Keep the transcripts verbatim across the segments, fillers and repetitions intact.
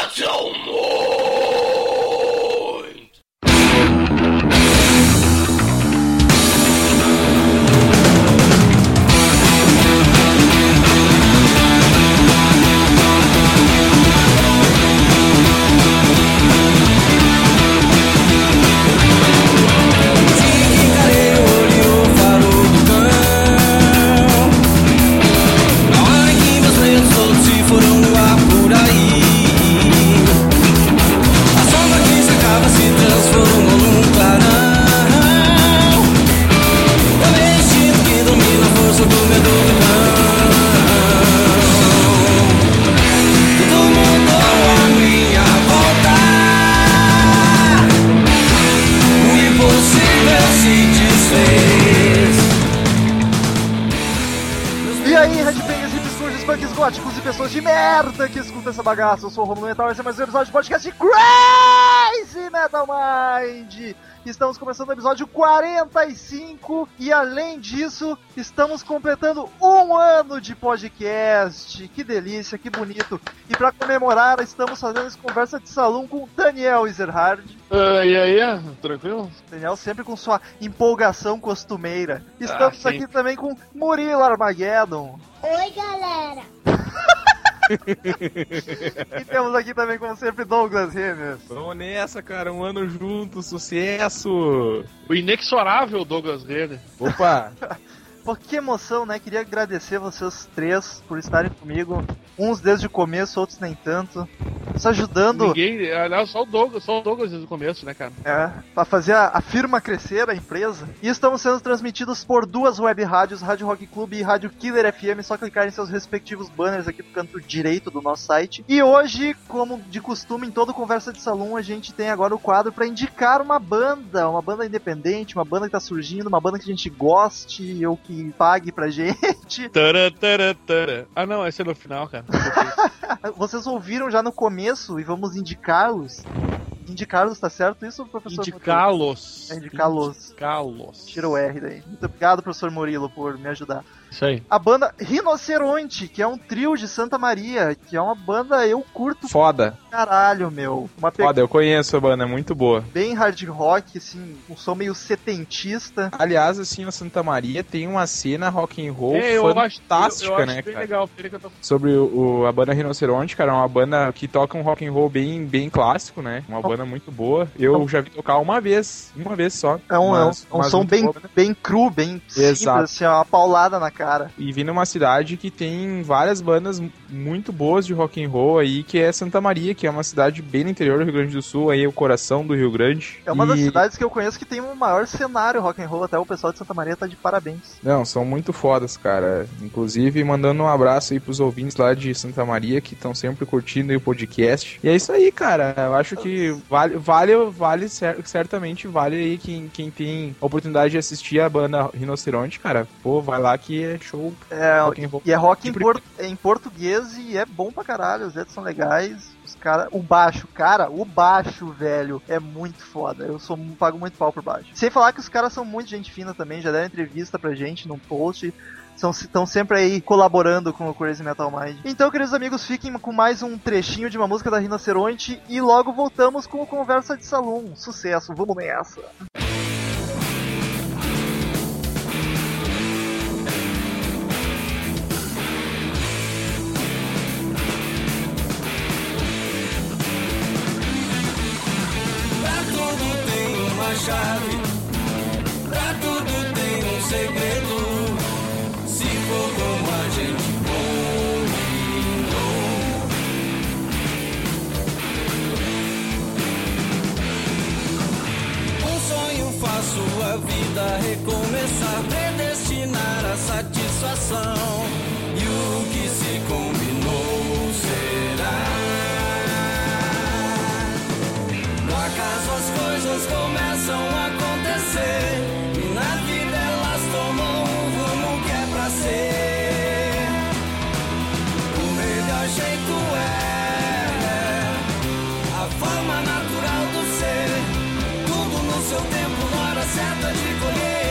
são muitos. E pessoas de merda que escutam essa bagaça. Eu sou o Romulo Metal, esse é mais um episódio de podcast de Crazy Metal Mind. Estamos começando o episódio quarenta e cinco e além disso, estamos completando um ano de podcast. Que delícia, que bonito. E para comemorar, estamos fazendo essa conversa de salão com Daniel Ezerhard. Uh, e aí, tranquilo? Daniel sempre com sua empolgação costumeira. Estamos ah, aqui também com Murilo Armageddon. Oi, galera. E temos aqui também, como sempre, Douglas Remes. Vamos nessa, cara, um ano junto, sucesso! O inexorável Douglas Remes. Opa! Pô, que emoção, né? Queria agradecer vocês três por estarem comigo. Uns desde o começo, outros nem tanto. Só ajudando. Ninguém, aliás, só o Douglas, só o Douglas desde o começo, né, cara? É, pra fazer a, a firma crescer, a empresa. E estamos sendo transmitidos por duas web rádios, Rádio Rock Club e Rádio Killer F M. Só clicar em seus respectivos banners aqui do canto direito do nosso site. E hoje, como de costume, em todo Conversa de Salão, a gente tem agora o quadro pra indicar uma banda. Uma banda independente, uma banda que tá surgindo, uma banda que a gente goste ou que pague pra gente. Tara, tara, tara. Ah, não, esse é no final, cara. Vocês ouviram já no começo e vamos indicá-los? Indicá-los, tá certo isso, professor? Indicá-los. É, indicá-los. Indicá-los. Tira o R daí. Muito obrigado, professor Murilo, por me ajudar. Isso aí. A banda Rinoceronte, que é um trio de Santa Maria, que é uma banda eu curto. Foda. Caralho, meu. Uma pe... Foda, eu conheço a banda, é muito boa. Bem hard rock, assim, um som meio setentista. Aliás, assim, a Santa Maria tem uma cena rock and roll é, fantástica, eu, eu né, acho bem cara? legal, que eu tô... Sobre o, o, a banda Rinoceronte, cara, é uma banda que toca um rock and roll bem, bem clássico, né? Uma banda muito boa. Eu já vi tocar uma vez, uma vez só. É um, mas, é um, um som bem, boa, né? Bem cru, bem simples, assim, uma paulada na cara. E vi numa cidade que tem várias bandas muito boas de rock and roll aí, que é Santa Maria, que é uma cidade bem no interior do Rio Grande do Sul, aí é o coração do Rio Grande. É uma e... das cidades que eu conheço que tem o maior cenário rock and roll, até o pessoal de Santa Maria tá de parabéns. Não, são muito fodas, cara. Inclusive, mandando um abraço aí pros ouvintes lá de Santa Maria, que estão sempre curtindo aí o podcast. E é isso aí, cara. Eu acho que vale, vale, vale certamente vale aí quem, quem tem a oportunidade de assistir a banda Rinoceronte, cara. Pô, vai lá que é show. É, rock and roll. E é rock em, por, é em português e é bom pra caralho. Os letras são legais. Os cara, o baixo, cara, o baixo, velho, é muito foda. Eu sou, pago muito pau por baixo. Sem falar que os caras são muito gente fina também. Já deram entrevista pra gente num post. Estão sempre aí colaborando com o Crazy Metal Mind. Então, queridos amigos, fiquem com mais um trechinho de uma música da Rinoceronte e logo voltamos com o Conversa de Salão. Sucesso, vamos nessa! Pra tudo tem uma chave, pra tudo tem um segredo. Se for como a gente combinou. Um sonho faz sua vida recomeçar, predestinar a satisfação. E o que se combinou será. No acaso as coisas começam a acontecer. E na vida elas tomam um rumo que é pra ser. O melhor jeito é a forma natural do ser. Tudo no seu tempo, na hora certa de colher.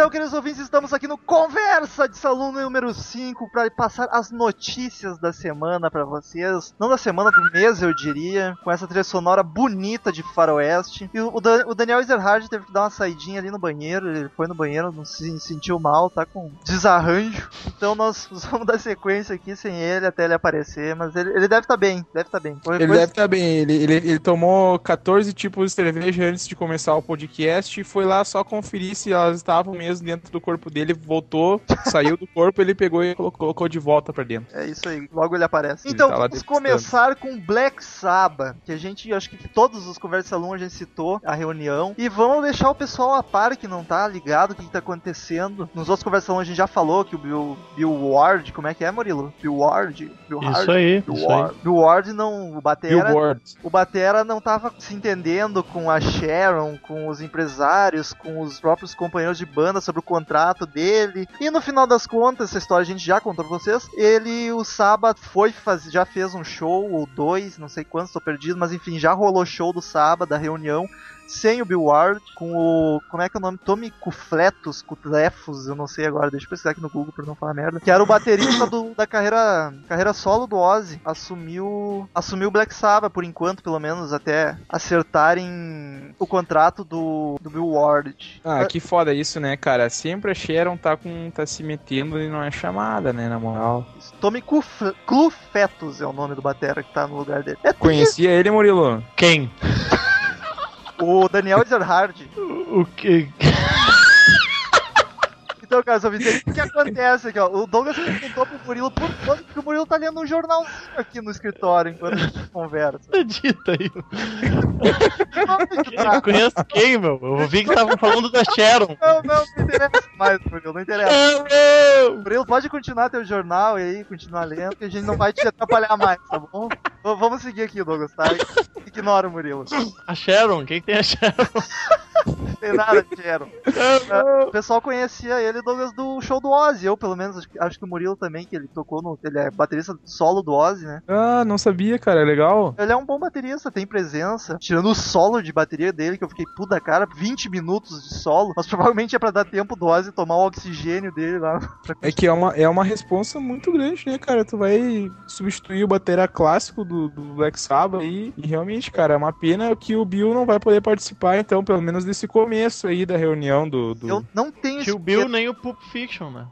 Então, queridos ouvintes, estamos aqui no Conversa de Salão número cinco para passar as notícias da semana para vocês. Não da semana, do mês, eu diria. Com essa trilha sonora bonita de faroeste. E o, Dan- o Daniel Ezerhard teve que dar uma saidinha ali no banheiro. Ele foi no banheiro, não se sentiu mal, tá com desarranjo. Então nós vamos dar sequência aqui sem ele até ele aparecer. Mas ele, ele deve estar bem, deve estar bem. Qualquer Ele coisa- deve estar bem, ele, ele, ele tomou catorze tipos de cerveja antes de começar o podcast e foi lá só conferir se elas estavam mesmo dentro do corpo dele, voltou, saiu do corpo, ele pegou e colocou, colocou de volta pra dentro. É isso aí, logo ele aparece. Ele Então, tá lá vamos degustando. começar com Black Sabbath, que a gente, acho que todos os Conversa Salão a gente citou a reunião. E vamos deixar o pessoal a par que não tá ligado o que, que tá acontecendo. Nos outros Conversa Salão a gente já falou que o Bill, Bill Ward, como é que é, Murilo? Bill Ward? Bill Isso Hard? aí, Bill isso Ward. Bill Ward não, o Batera... Billboard. O Batera não tava se entendendo com a Sharon, com os empresários, com os próprios companheiros de banda sobre o contrato dele. E no final das contas, essa história a gente já contou pra vocês. Ele, o Sabbath, foi fazer, já fez um show, ou dois, não sei quantos, tô perdido, mas enfim, já rolou show do Sabbath, da reunião, sem o Bill Ward, com o... como é que é o nome? Tommy Cufletus, Cutlefus, eu não sei agora, deixa eu pesquisar aqui no Google pra não falar merda. Que era o baterista do, da carreira, carreira solo do Ozzy. Assumiu assumiu o Black Sabbath, por enquanto, pelo menos, até acertarem o contrato do, do Bill Ward. Ah, que foda isso, né, cara? Sempre a Sharon tá, com, tá se metendo e não é chamada, né, na moral. Tommy Cuf- Clufetus é o nome do batera que tá no lugar dele. É Conhecia ele, Murilo? Quem? o Daniel Ezerhard. O, o que? Então, cara, só me dizer o que acontece aqui, ó. O Douglas perguntou pro Murilo por quando que o Murilo tá lendo um jornalzinho aqui no escritório enquanto a gente conversa. Acredita aí. Eu conheço quem, meu? Eu vi que estavam falando da Sharon. Não, não, não interessa mais, Murilo, não interessa. Ah, não! Murilo, pode continuar teu jornal aí, continuar lendo, que a gente não vai te atrapalhar mais, tá bom? V- vamos seguir aqui, Douglas, tá? Ignora o Murilo. A Sharon? Quem que tem a Sharon? Não tem nada, Sharon. Ah, O pessoal conhecia ele, Douglas, do show do Ozzy. Eu, pelo menos, acho que- acho que o Murilo também, que ele tocou no... Ele é baterista solo do Ozzy, né? Ah, não sabia, cara, é legal. Ele é um bom baterista, tem presença. Tirando o solo de bateria dele, que eu fiquei puta cara, vinte minutos de solo. Mas provavelmente é pra dar tempo do Ozzy tomar o oxigênio dele lá. É que é uma, é uma responsa muito grande, né, cara? Tu vai substituir o batera clássico do, do Black Sabbath aí. E realmente, cara, é uma pena que o Bill não vai poder participar, então, pelo menos desse começo aí da reunião do... do... Eu não tenho Tio Bill nem o Pulp Fiction, né?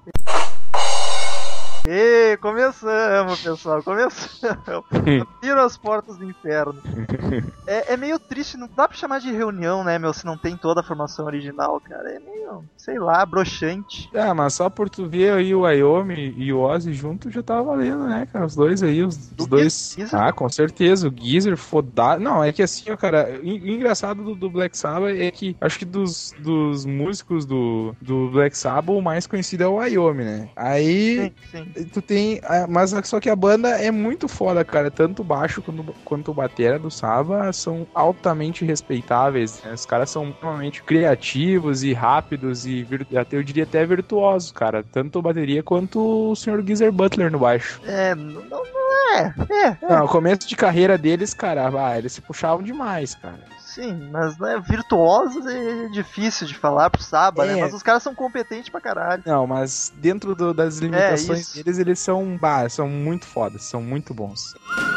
Ei, começamos, pessoal, começamos. Abriram as portas do inferno. É, é meio triste, não dá pra chamar de reunião, né, meu, se não tem toda a formação original, cara. É meio, sei lá, broxante. Ah, mas só por tu ver aí o Wyoming e o Ozzy junto já tava valendo, né, cara? Os dois aí, os, os O dois... Geezer? Ah, com certeza, o Geezer fodado. Não, é que assim, ó, cara, o engraçado do, do Black Sabbath é que acho que dos, dos músicos do, do Black Sabbath, o mais conhecido é o Wyoming, né? Aí... Sim, sim. Tu tem. ah, Mas só que a banda é muito foda, cara. Tanto o baixo quanto, quanto o batera do Saba são altamente respeitáveis. Né? Os caras são extremamente criativos e rápidos e vir- até eu diria até virtuosos, cara. Tanto a bateria quanto o senhor Geezer Butler no baixo. É, não, não é, é, Não, o começo de carreira deles, cara, ah, eles se puxavam demais, cara. sim, mas né, virtuosos é difícil de falar pro Saba, né? É. Mas os caras são competentes pra caralho. Não, mas dentro do- das limitações isso. deles, eles são, bah, são muito fodas, são muito bons.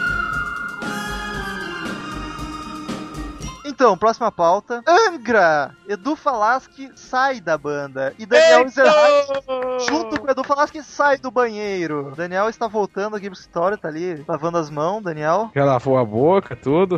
Então, próxima pauta. Angra! Edu Falaschi sai da banda. E Daniel Ezerhard, junto com o Edu Falaschi, sai do banheiro. Daniel está voltando aqui pro escritório, tá ali lavando as mãos, Daniel. Já lavou a boca, tudo.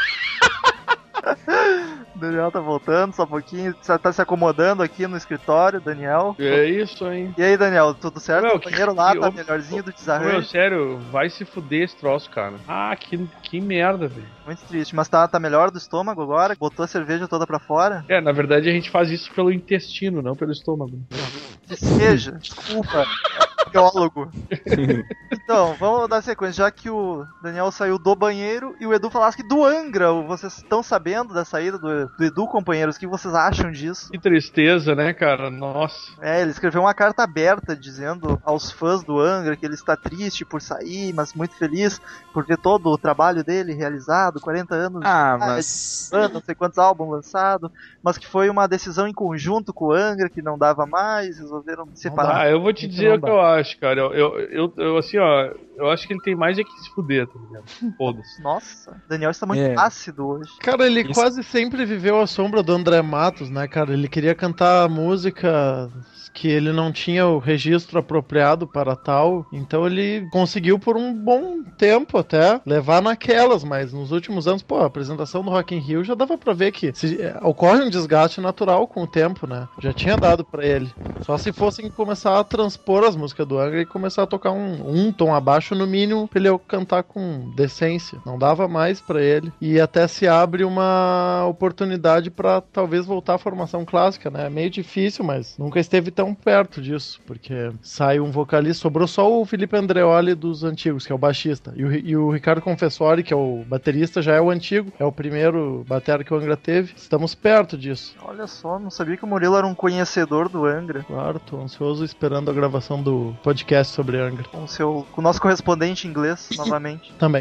Daniel tá voltando só um pouquinho, tá se acomodando aqui no escritório, Daniel. É isso, hein? E aí, Daniel, tudo certo? Meu, o banheiro lá que- tá que- melhorzinho do Meu, desarranjo. sério, vai se fuder esse troço, cara. Ah, que, que merda, velho. Muito triste, mas tá, tá melhor do estômago agora? Botou a cerveja toda pra fora? É, na verdade a gente faz isso pelo intestino, não pelo estômago. Que seja, desculpa. biólogo. Então, vamos dar sequência. Já que o Daniel saiu do banheiro e o Edu Falaschi do Angra, vocês estão sabendo da saída do, do Edu, companheiros? O que vocês acham disso? Que tristeza, né, cara? Nossa. É, ele escreveu uma carta aberta dizendo aos fãs do Angra que ele está triste por sair, mas muito feliz por ver todo o trabalho dele realizado, quarenta anos Ah, de mas... idade, não sei quantos álbuns lançados, mas que foi uma decisão em conjunto com o Angra, que não dava mais, resolveram separar. Ah, eu vou te Isso dizer não o que dá. eu acho, cara. Eu, eu, eu, eu, assim, ó, eu acho que ele tem mais é que se fuder, tá ligado? Foda-se. Nossa, o Daniel está muito É. ácido hoje. Cara, ele Isso. quase sempre viveu à sombra do André Matos, né, cara? Ele queria cantar música que ele não tinha o registro apropriado para tal, então ele conseguiu por um bom tempo até levar naquelas, mas nos últimos anos, pô, a apresentação do Rock in Rio já dava pra ver que se, é, ocorre um desgaste natural com o tempo, né? Já tinha dado pra ele. Só se fossem começar a transpor as músicas do Angra e começar a tocar um, um tom abaixo no mínimo pra ele cantar com decência. Não dava mais pra ele. E até se abre uma oportunidade pra talvez voltar à formação clássica, né? É meio difícil, mas nunca esteve tão perto disso, porque sai um vocalista, sobrou só o Felipe Andreoli dos antigos, que é o baixista, e o, e o Ricardo Confessori, que é o baterista, já é o antigo, é o primeiro batera que o Angra teve. Estamos perto disso. Olha só, não sabia que o Murilo era um conhecedor do Angra. Claro, tô ansioso esperando a gravação do podcast sobre Angra. Com, o seu, com o nosso correspondente em inglês, novamente. Também.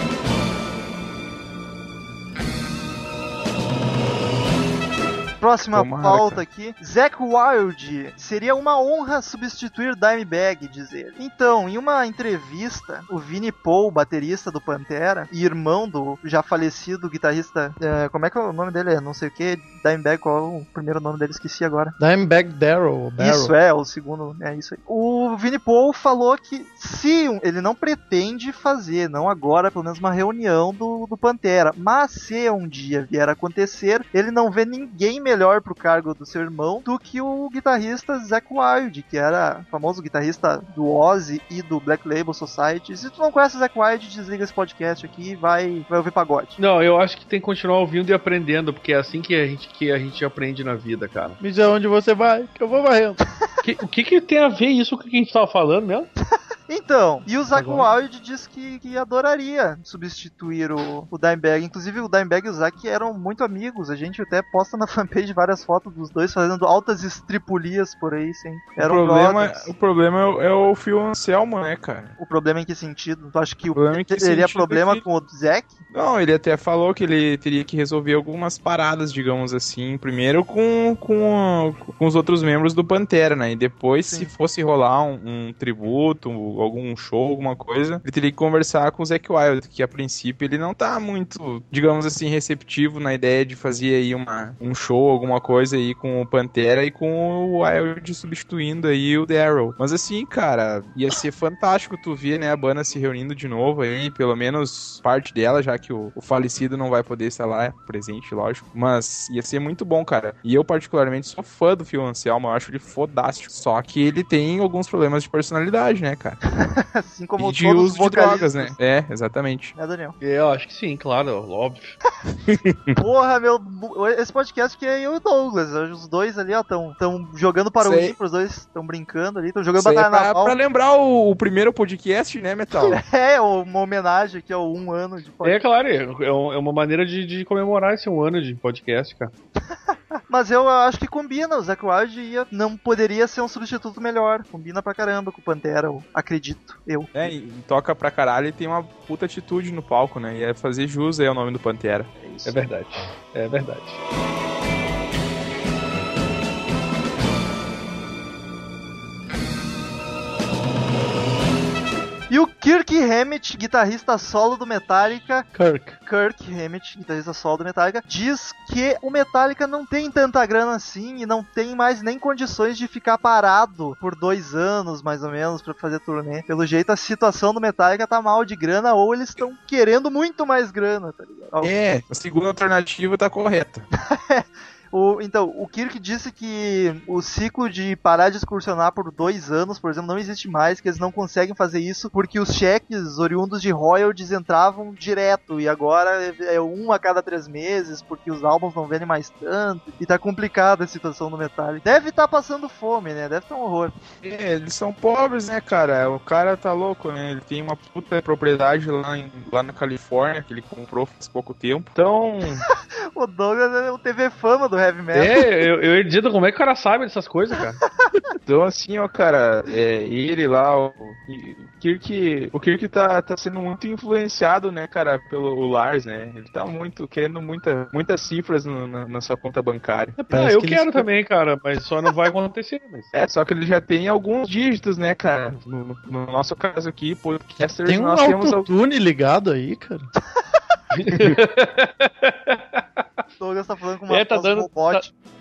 Próxima Tomara, pauta cara. aqui. Zakk Wylde. Seria uma honra substituir Dimebag, diz ele. Então, em uma entrevista, o Vinnie Paul, baterista do Pantera, e irmão do já falecido guitarrista... é, como é que é o nome dele? É não sei o que. Dimebag, qual é o primeiro nome dele? Esqueci agora. Dimebag Darrell. Barrel. Isso, é, o segundo, é isso aí. O Vinnie Paul falou que se um- ele não pretende fazer, não agora, pelo menos uma reunião do, do Pantera, mas se um dia vier a acontecer, ele não vê ninguém melhor pro cargo do seu irmão do que o guitarrista Zakk Wylde, que era famoso guitarrista do Ozzy e do Black Label Society. Se tu não conhece o Zakk Wylde, desliga esse podcast aqui e vai, vai ouvir pagode. Não, eu acho que tem que continuar ouvindo e aprendendo, porque é assim que a gente, que a gente aprende na vida, cara. Me diz aonde você vai, que eu vou varrendo. Que- o que que tem a ver isso com o que a gente tava falando mesmo? Então, e o Zakk Agora. Wylde diz que, que adoraria substituir o, o Dimebag. Inclusive, o Dimebag e o Zakk eram muito amigos. A gente até posta na fanpage várias fotos dos dois fazendo altas estripulias por aí, sim. O Eram problema, brothers. o problema é o, é o Phil Anselmo, né, cara? O problema em que sentido? Tu acha que o problema em que teria sentido problema é que- com o Zakk? Não, ele até falou que ele teria que resolver algumas paradas, digamos assim. Primeiro com, com, com os outros membros do Pantera, né? E depois, Sim. se fosse rolar um, um tributo, algum show, alguma coisa, ele teria que conversar com o Zakk Wylde, que a princípio ele não tá muito, digamos assim, receptivo na ideia de fazer aí uma, um show, alguma coisa aí com o Pantera e com o Wylde substituindo aí o Darrell. Mas assim, cara, ia ser fantástico tu ver, né, a banda se reunindo de novo aí, pelo menos parte dela, já que o, o falecido não vai poder estar lá presente, lógico. Mas ia ser muito bom, cara. E eu, particularmente, sou fã do Phil Anselmo, eu acho ele fodástico. Só que ele tem alguns problemas de personalidade, né, cara? Assim como E de todos uso os de vocalistas. drogas, né? É, exatamente. É, Daniel. Eu acho que sim, claro, óbvio. Porra, meu. Esse podcast que é eu e o Douglas. Os dois ali, ó, estão tão jogando para o Sei. ímpar, os dois estão brincando ali, estão jogando Isso aí é batalha pra, naval. pra lembrar o, o primeiro podcast, né, Metal? É, uma homenagem aqui ao um ano de podcast. É claro, é, é um- é uma maneira de, de comemorar esse um ano de podcast, cara. Mas eu acho que combina, o Zakk Wylde ia, não poderia ser um substituto melhor. Combina pra caramba com o Pantera, eu acredito, eu. É, e e toca pra caralho e tem uma puta atitude no palco, né? E é fazer jus aí ao nome do Pantera. É isso. É verdade. É verdade. E o Kirk Hammett, guitarrista solo do Metallica, Kirk. Kirk Hammett, guitarrista solo do Metallica, diz que o Metallica não tem tanta grana assim e não tem mais nem condições de ficar parado por dois anos, mais ou menos, pra fazer turnê. Pelo jeito, a situação do Metallica tá mal de grana ou eles estão querendo muito mais grana, tá ligado? É, a segunda alternativa tá correta. O, então, o Kirk disse que o ciclo de parar de excursionar por dois anos, por exemplo, não existe mais, que eles não conseguem fazer isso porque os cheques oriundos de royalties entravam direto e agora é um a cada três meses porque os álbuns não vendem mais tanto e tá complicada a situação no Metallica. Deve estar tá passando fome, né? Deve estar tá um horror. É, eles são pobres, né, cara? O cara tá louco, né? Ele tem uma puta propriedade lá, em, lá na Califórnia que ele comprou faz pouco tempo. Então... O Douglas é o T V Fama do Heavy Metal. É, eu, eu ia dizer como é que o cara sabe dessas coisas, cara. Então, assim, ó, cara, é, ele lá, o, o Kirk, o Kirk tá, tá sendo muito influenciado, né, cara, pelo o Lars, né? Ele tá muito, querendo muita, muitas cifras no, na, na sua conta bancária. Ah, eu que quero eles... também, cara, mas só não vai acontecer. Mas... É, só que ele já tem alguns dígitos, né, cara? No, no nosso caso aqui, podcasters, tem um nós temos... autotune ligado aí, cara. O Douglas tá falando com uma é, tá voz dando, robótica. Tá...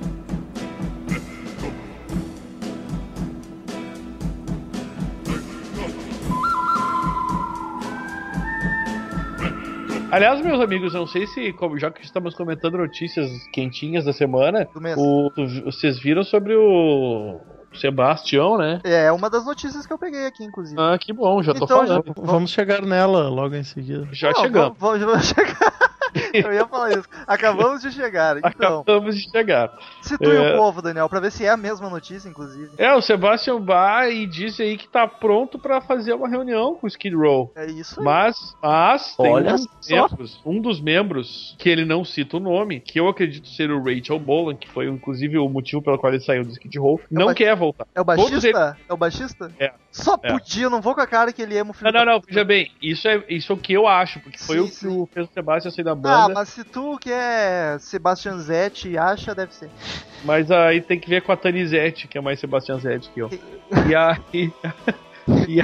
Aliás, meus amigos, não sei se, como, já que estamos comentando notícias quentinhas da semana, o, vocês viram sobre o Sebastião, né? É, é uma das notícias que eu peguei aqui, inclusive. Ah, que bom, já tô então, falando. Já, vamos chegar nela logo em seguida. Já não, chegamos. Vamos, vamos chegar. Eu ia falar isso. Acabamos de chegar, então. Acabamos de chegar. Situe é... o povo, Daniel, pra ver se é a mesma notícia, inclusive. É, o Sebastian Bach e disse aí que tá pronto pra fazer uma reunião com o Skid Row. É isso aí. Mas, mas tem Olha um dos, membros, um dos membros, que ele não cita o nome, que eu acredito ser o Rachel Bolan, que foi inclusive o motivo pelo qual ele saiu do Skid Row, é não ba... quer voltar. É o baixista? Ele... É o baixista? É. Só é. podia, eu não vou com a cara que ele ama o filho. Não, não, não, veja bem, isso é, isso é o que eu acho, porque foi sim, o que sim. o fez o Sebastian sair da banda. Ah, mas se tu que é Sebastian Zete acha, deve ser. Mas aí tem que ver com a Tani Zete, que é mais Sebastian Zete que eu. E aí... E,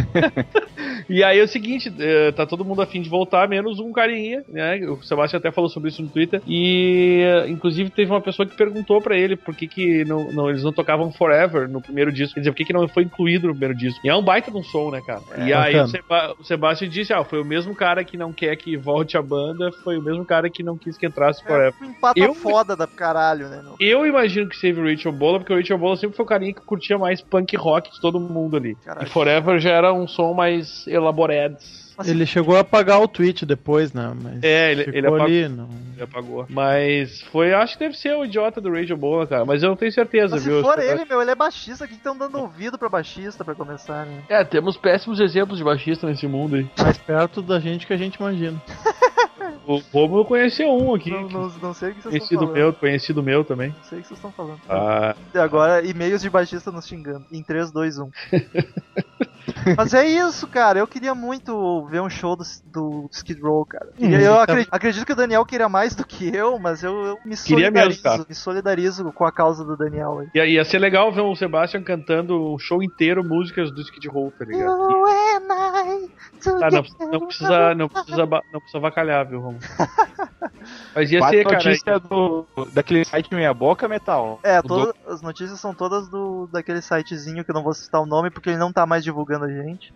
e aí é o seguinte, tá todo mundo a fim de voltar, menos um carinha, né? O Sebastião até falou sobre isso no Twitter. E inclusive teve uma pessoa que perguntou pra ele por que, que não, não, eles não tocavam Forever no primeiro disco. Quer dizer, por que, que não foi incluído no primeiro disco? E é um baita de um som, né, cara? É, e aí o, Seba, o Sebastião disse: ah, foi o mesmo cara que não quer que volte a banda, foi o mesmo cara que não quis que entrasse Forever. É um empata eu, foda da caralho, né? Meu? Eu imagino que seja o Rachel Bola, porque o Rachel Bola sempre foi o carinha que curtia mais punk rock de todo mundo ali. Caralho. E Forever já era um som mais elaborado. Ele chegou a apagar o tweet depois, né? Mas é, ele, ele, apagou, ali, não... ele apagou. Mas foi, acho que deve ser o idiota do Rachel Bola, cara. Mas eu não tenho certeza, mas viu? Se for ele, meu, ele é baixista. Aqui que estão dando ouvido pra baixista pra começar, né? É, temos péssimos exemplos de baixista nesse mundo aí. Mais perto da gente que a gente imagina. O Romulo conheceu um aqui. Não, não, não sei o que vocês conhecido estão falando. Meu, conhecido meu também. Não sei o que vocês estão falando. Ah. E agora, e-mails de baixista nos xingando. Em três, dois, um. Mas é isso, cara. Eu queria muito ver um show do, do Skid Row, cara. Queria, hum, eu tá... acredito, acredito que o Daniel queria mais do que eu, mas eu, eu me solidarizo, mesmo, me solidarizo com a causa do Daniel aí. Ia, ia ser legal ver o Sebastian cantando o show inteiro músicas do Skid Row, tá ligado? You and I ah, não, não, precisa, não, precisa, não precisa vacalhar, viu, Romulo? Mas ia Quatro ser, cara. Notícia do, daquele site Meia Boca Metal. É, todas, do... as notícias são todas do daquele sitezinho que eu não vou citar o nome porque ele não tá mais divulgando a gente.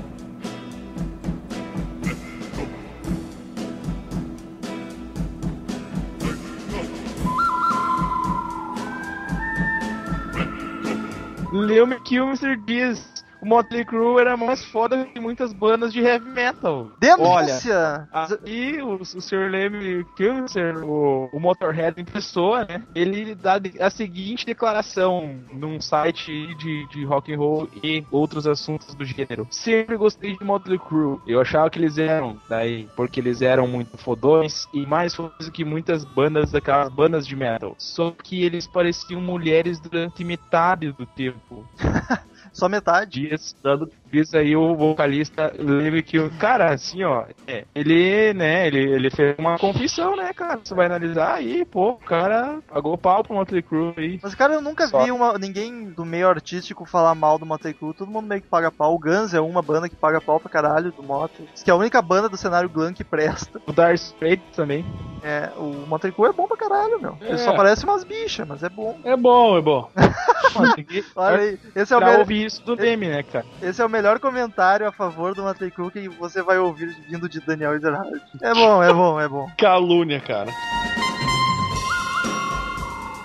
Leo Kilmister diz: o Motley Crue era mais foda que muitas bandas de heavy metal. Denúncia! Olha, aí o, o senhor Lemmy Kilmister, o, o Motorhead em pessoa, né? Ele dá a seguinte declaração num site de, de rock and roll e outros assuntos do gênero: sempre gostei de Motley Crue. Eu achava que eles eram, daí, porque eles eram muito fodões e mais fodões que muitas bandas daquelas bandas de metal. Só que eles pareciam mulheres durante metade do tempo. Só metade. Diz, dando, diz aí o vocalista Leme que, cara, assim, ó, é, ele, né, ele, ele fez uma confissão, né, cara? Você vai analisar aí, pô, o cara pagou pau pro Motley Crue aí. Mas, cara, eu nunca Só. vi uma, ninguém do meio artístico falar mal do Motley Crue. Todo mundo meio que paga pau. O Guns é uma banda que paga pau pra caralho do Motley. Diz que é a única banda do cenário glam que presta. O Dire Straits também. É, o Motley Crue é bom pra caralho, meu. Ele é. só parece umas bichas, mas é bom. É bom, é bom. Olha aí, esse é o pra melhor... ouvir isso do Demi, né, cara? Esse é o melhor comentário a favor do Motley Crue que você vai ouvir vindo de Daniel Ezerhard. É bom, é bom, é bom. Calúnia, cara.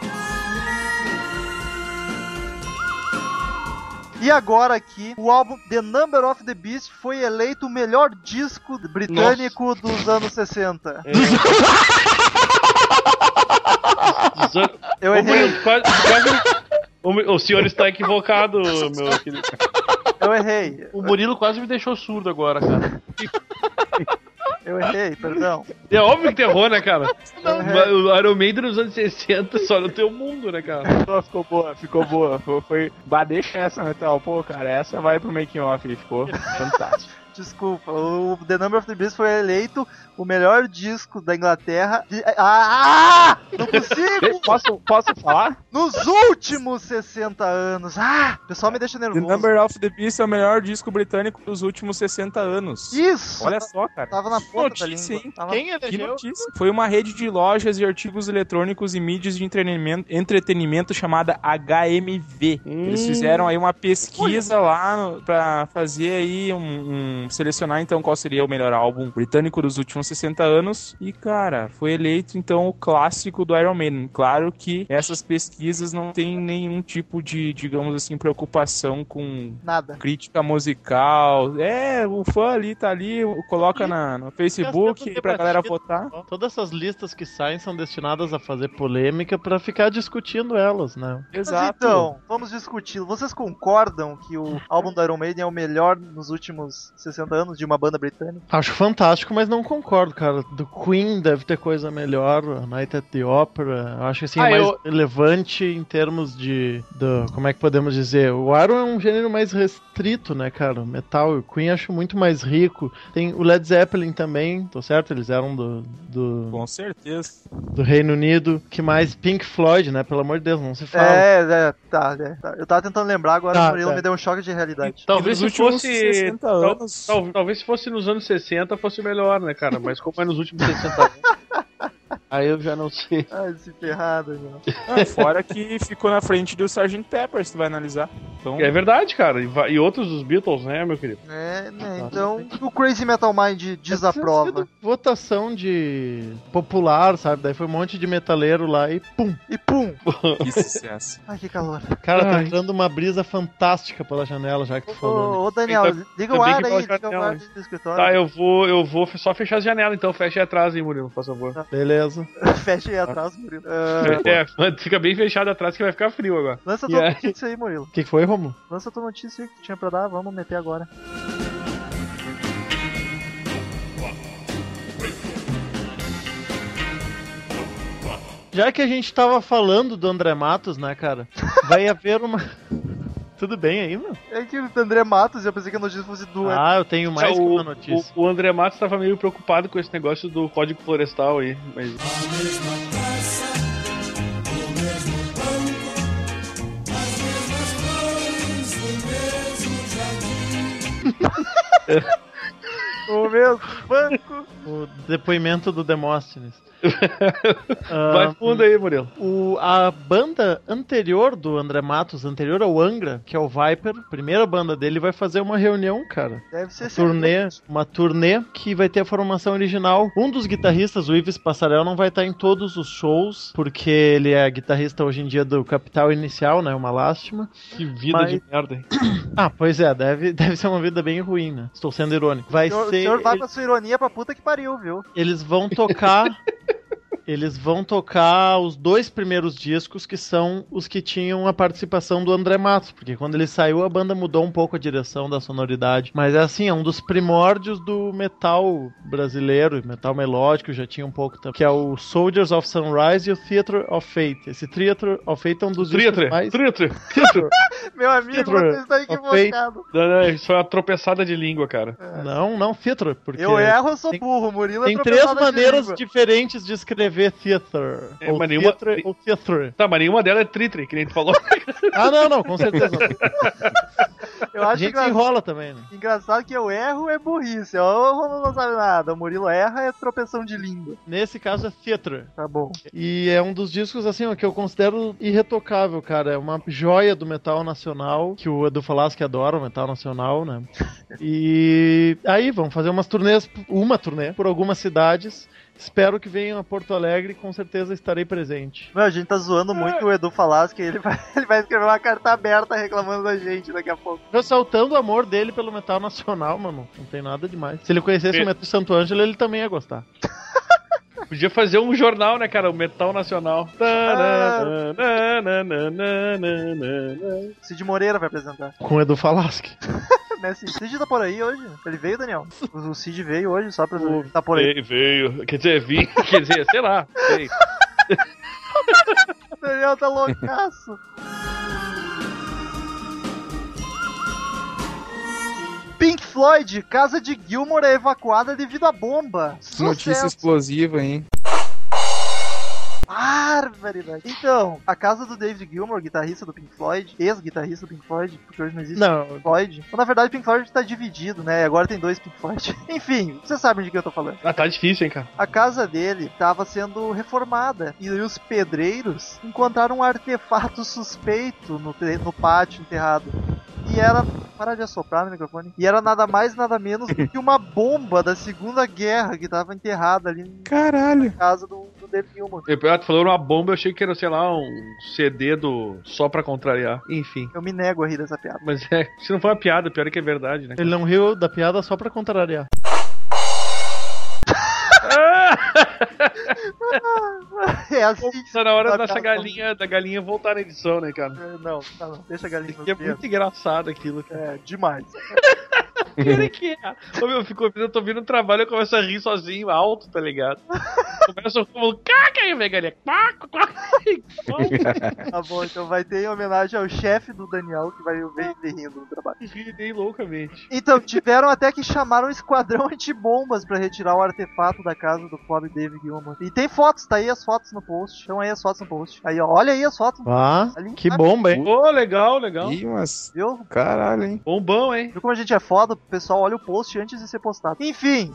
E agora aqui, o álbum The Number of the Beast foi eleito o melhor disco britânico Nossa. dos anos sessenta. É. Eu errei. Quase, quase, o, o senhor está equivocado, meu querido. Eu errei. O Murilo quase me deixou surdo agora, cara. Eu errei, perdão. É óbvio que tu errou, né, cara? Não, o Iron Maiden nos anos sessenta só no teu mundo, né, cara? Ficou boa, ficou boa. Foi, foi... Bah, deixa essa, Metal. Pô, cara, essa vai pro making off. Ficou fantástico. Desculpa, o The Number of the Beast foi eleito o melhor disco da Inglaterra. De... Ah! Não consigo! posso, posso falar? Nos últimos sessenta anos. Ah! O pessoal me deixa nervoso. The Number of the Beast é o melhor disco britânico dos últimos sessenta anos. Isso! Olha só, cara. Tava na ponta notícia, da língua. Tava... Quem elegeu? Que notícia? Foi uma rede de lojas e artigos eletrônicos e mídias de entretenimento, entretenimento chamada H M V. Hum. Eles fizeram aí uma pesquisa Olha. lá no, pra fazer aí um, um selecionar então qual seria o melhor álbum britânico dos últimos sessenta anos e, cara, foi eleito então o clássico do Iron Maiden. Claro que essas pesquisas não tem nenhum tipo de, digamos assim, preocupação com nada, crítica musical. É, o fã ali tá ali, coloca na, no Facebook pra galera votar. Todas essas listas que saem são destinadas a fazer polêmica pra ficar discutindo elas, né? Exato. Mas então, vamos discutir. Vocês concordam que o álbum do Iron Maiden é o melhor nos últimos sessenta anos de uma banda britânica? Acho fantástico, mas não concordo, cara. Do Queen deve ter coisa melhor, a Night at the Opera. Eu acho que assim, ah, é mais eu... relevante em termos de, de. Como é que podemos dizer? O Iron é um gênero mais restrito, né, cara? O metal e o Queen acho muito mais rico. Tem o Led Zeppelin também, tô certo? Eles eram do. do Com certeza. Do Reino Unido. Que mais? Pink Floyd, né? Pelo amor de Deus, não se fala. É, é, tá, é, tá. Eu tava tentando lembrar, agora tá, o Murilo tá. me deu um choque de realidade. Talvez se fosse. sessenta anos. Tal, tal, talvez se fosse nos anos sessenta fosse melhor, né, cara? Mas como é nos últimos sessenta anos. Aí eu já não sei. Ai, se ferrado, já. Ah, fora que ficou na frente do sergeant Pepper, se tu vai analisar. Então... É verdade, cara. E, e outros dos Beatles, né, meu querido? É, né? Então, o Crazy Metal Mind desaprova. Votação de popular, sabe? Daí foi um monte de metaleiro lá e pum! E pum! Que sucesso. Ai, que calor. Cara, tá Ai. entrando uma brisa fantástica pela janela, já que tu falou. Ô, ô Daniel, Tá- liga o tá bem ar que aí, pela liga o janela. ar do escritório. Tá, eu vou, eu vou só fechar as janelas, então fecha aí atrás, hein, Murilo, por favor. Beleza. Fecha aí atrás, Murilo. Ah, É, fica bem fechado atrás que vai ficar frio agora. lança E tua aí? notícia aí, Murilo. O que, que foi, Romulo? Lança tua notícia aí que tinha pra dar, vamos meter agora. Já que a gente tava falando do André Matos, né, cara? Vai haver uma. Tudo bem aí, meu? É que o André Matos, eu pensei que a notícia fosse do... Ah, eu tenho mais que o, uma notícia. o, o André Matos tava meio preocupado com esse negócio do Código Florestal aí, mas... A mesma taça, o mesmo banco, as mesmas flores, o mesmo jardim. O mesmo banco. O depoimento do Demóstenes. Vai Ah, fundo aí, Murilo. O, a banda anterior do André Matos, anterior ao Angra, que é o Viper, primeira banda dele, vai fazer uma reunião, cara. Deve ser Turnê, uma turnê que vai ter a formação original. Um dos guitarristas, o Ives Passarel, não vai estar em todos os shows, porque ele é guitarrista hoje em dia do Capital Inicial, né? Uma lástima. Que vida Mas- de merda, hein? Ah, pois é, deve, deve ser uma vida bem ruim, né? Estou sendo irônico. Vai O senhor, o ser. senhor vai ele- com a sua ironia pra puta que pariu, viu? Eles vão tocar. Eles vão tocar os dois primeiros discos, que são os que tinham a participação do André Matos, porque quando ele saiu a banda mudou um pouco a direção da sonoridade. Mas é assim, é um dos primórdios do metal brasileiro, metal melódico, já tinha um pouco também, que é o Soldiers of Sunrise e o Theatre of Fate. Esse Theatre of Fate é um dos Triatre, discos mais... triatre, triatre. Meu amigo, Pedro, você está equivocado. Não, não, isso foi uma tropeçada de língua, cara. Não, não, Theatre, porque... Eu erro, eu sou tem- burro. Murilo Tem é três tropeçada de maneiras língua. diferentes de escrever theater. É, ou, mas nenhuma- theatre ou theatre. Tá, mas nenhuma delas é tritre, que nem tu falou. Ah, não, não, com certeza. Eu A acho gente se engra... enrola também, né? engraçado que eu erro é burrice. Eu não, não sabe nada. O Murilo erra é tropeção de língua. Nesse caso é theatre. Tá bom. E é um dos discos, assim, ó, que eu considero irretocável, cara. É uma joia do metal nacional, que o Edu Falaschi adora, o metal nacional, né? E aí, vamos fazer umas turnês, uma turnê, por algumas cidades. espero que venham a Porto Alegre e com certeza estarei presente. Meu, a gente tá zoando muito o Edu Falaschi, ele vai, ele vai escrever uma carta aberta reclamando da gente daqui a pouco. Ressaltando o amor dele pelo metal nacional, mano. Não tem nada demais. Se ele conhecesse Me- o metal de Santo Ângelo, ele também ia gostar. Podia fazer um jornal, né, cara? O Metal Nacional. Cid Moreira vai apresentar. Com o Edu Falaschi. Né, Cid? Cid tá por aí hoje? Ele veio, Daniel? O o Cid veio hoje só pra... Tá por aí. Veio, veio. Quer dizer, vi. Quer dizer, sei lá. Veio. O Daniel tá loucaço. Pink Floyd, casa de Gilmour é evacuada devido à bomba. Notícia Sucesso. explosiva, hein? Barbaridade. Então, a casa do David Gilmour, guitarrista do Pink Floyd, ex-guitarrista do Pink Floyd, porque hoje não existe Não, Pink Floyd. Então, na verdade, o Pink Floyd tá dividido, né? Agora tem dois Pink Floyd. Enfim, vocês sabem de que eu tô falando. Ah, tá difícil, hein, cara. A casa dele estava sendo reformada e os pedreiros encontraram um artefato suspeito no, te- no pátio enterrado. E era... Para de assoprar no microfone. E era nada mais, nada menos do que uma bomba da Segunda Guerra que estava enterrada ali Caralho. na casa do, do David Gilmour. Eu tu falou uma bomba, eu achei que era, sei lá, um C D do Só Pra Contrariar. Enfim. Eu me nego a rir dessa piada. Mas é, se não foi uma piada, pior é que é verdade, né? ele não riu da piada só pra contrariar. É assim. Tá na hora Tá dessa piada. galinha, da galinha voltar na edição, né, cara? É, Não, tá não. Deixa a galinha no É dedo. muito engraçado aquilo. É, demais. Que que é? Ô, meu, eu fico ouvindo, eu tô vindo no trabalho, eu começo a rir sozinho, alto, tá ligado? Começo a falar, caca aí, velho, galinha. Quack, quack. Tá bom, então vai ter em homenagem ao chefe do Daniel que vai ver ele rindo no trabalho. Ri loucamente. Então, tiveram até que chamar um esquadrão antibombas pra retirar o artefato da casa do pobre David Gilmour. E tem fotos, tá aí as fotos no post. Estão aí as fotos no post. Aí, ó, olha aí as fotos. Ah, Ali que embaixo. bomba, hein? Ô, legal, legal. Ih, mas... Viu? Caralho, hein? Bombão, hein? Viu como a gente é foda? O pessoal olha o post antes de ser postado. Enfim.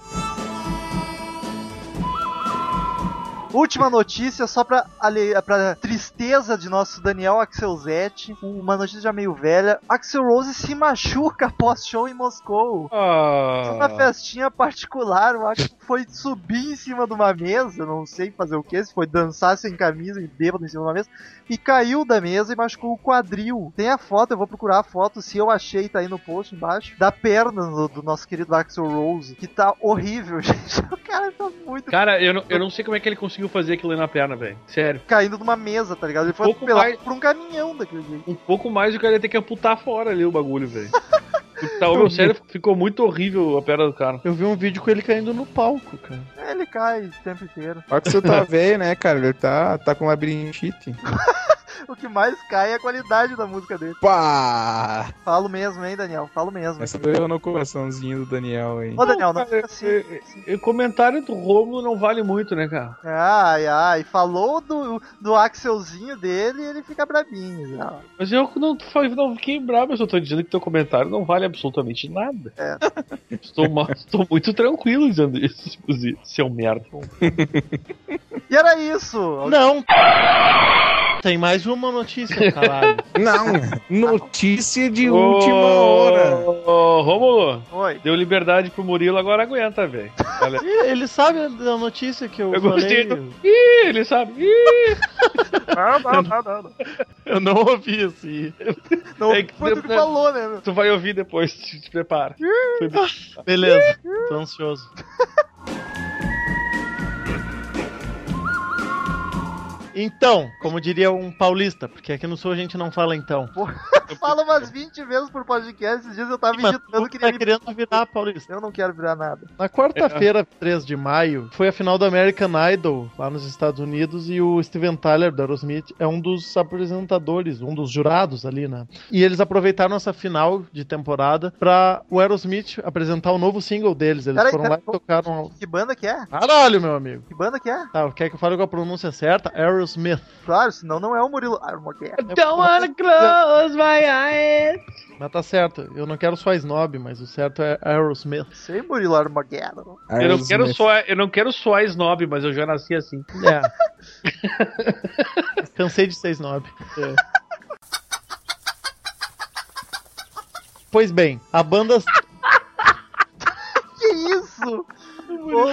Última notícia, só pra, ale... pra tristeza de nosso Daniel Axelzetti. Uma notícia já meio velha. Axl Rose se machuca após show em Moscou. Uma Ah. festinha particular, o Axl foi subir em cima de uma mesa, não sei fazer o que, se foi dançar sem camisa e bêbado em cima de uma mesa, e caiu da mesa e machucou o quadril. Tem a foto, eu vou procurar a foto, se eu achei, tá aí no post embaixo, da perna do, do nosso querido Axl Rose, que tá horrível, gente. O cara tá muito Cara, eu não, eu não sei como é que ele conseguiu fazer aquilo aí na perna, velho. Sério. caindo de uma mesa, tá ligado? Ele foi pouco atropelado mais- por um caminhão daquele jeito. Um pouco mais o cara ia ter que amputar fora ali o bagulho, velho. Tá, o meu sério ficou muito horrível a perna do cara. Eu vi um vídeo com ele caindo no palco, cara. Ele cai o tempo inteiro. Olha que você tá velho, né, cara? Ele tá, tá com labirintite. O que mais cai é a qualidade da música dele. Pá! Falo mesmo, hein, Daniel? Falo mesmo. Essa doeu no coraçãozinho do Daniel, hein? Ô, Daniel, não Cara, fica assim. é- é- O comentário do Romulo não vale muito, né, cara? Ai, ai, falou do, do Axelzinho dele e ele fica brabinho já. Mas eu não, não fiquei bravo, eu só tô dizendo que teu comentário não vale absolutamente nada. É. Estou, ma- estou muito tranquilo dizendo isso, inclusive, seu merda. E era isso. Não! Tem mais uma notícia, caralho. Não! Notícia de última hora! Ô, Romulo, Oi. deu liberdade pro Murilo, agora aguenta, velho. Olha. Ih, ele sabe da notícia que eu, Eu falei. gostei do... Ih, ele sabe. Ih. Não, não, não, não. não. Eu não ouvi esse. Não É que- foi tu que falou, né? meu? Tu vai ouvir depois, te, te prepara. Foi bem. Beleza, tô ansioso. Então, como diria um paulista, porque aqui no sul a gente não fala então. Fala umas vinte vezes por podcast. Esses dias eu tava Mas digitando, tu queria tá me... querendo virar paulista. Eu não quero virar nada. Na quarta-feira, três de maio, foi a final do American Idol, lá nos Estados Unidos, e o Steven Tyler, do Aerosmith, é um dos apresentadores, um dos jurados ali, né? E eles aproveitaram essa final de temporada pra o Aerosmith apresentar o novo single deles. Eles Peraí, foram lá peraí, e tocaram... Que banda que é? Caralho, meu amigo! Que banda que é? Tá, quer que eu fale com a pronúncia certa? Aerosmith. Claro, senão não é o Murilo. Ah, Armageddon. Don't wanna close my eyes. Mas tá certo, eu não quero só snob, mas o certo é Aerosmith. Sei, Murilo Armageddon. Eu não, quero só, eu não quero soar snob, mas eu já nasci assim. É. Cansei de ser snob. É. Pois bem, a banda... Que isso? Ô,